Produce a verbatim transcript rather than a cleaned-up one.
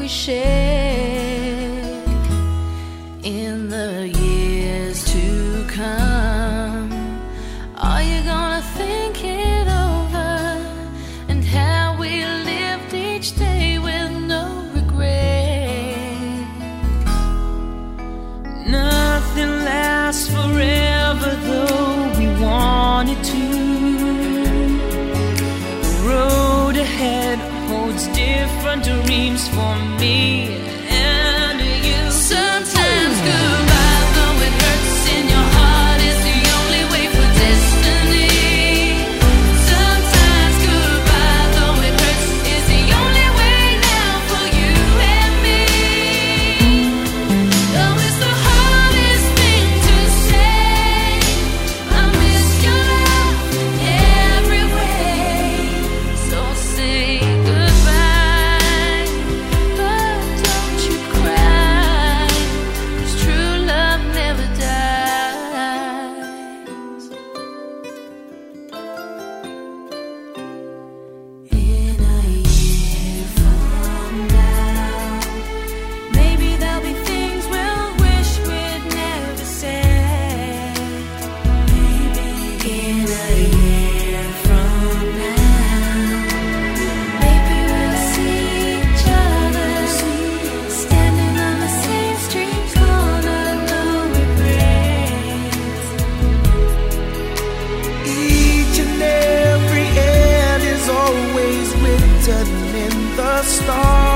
share in the years to come. Are you gonna think it over and how we lived each day with no regret? Nothing lasts forever, though we want it to. The road ahead holds different dreams for me and you. Sometimes goodbye, though it hurts in your heart, is the only way for destiny. Sometimes goodbye, though it hurts, is the only way now for you and me. Though it's the hardest thing to say, I miss your love every way. So say goodbye, but don't you cry, 'cause true love never dies. In a year from now, maybe there'll be things we'll wish we'd never said. Maybe in a year from now, maybe we'll see each other standing on the same street corner, no regrets. Each and every end is always written in the stars.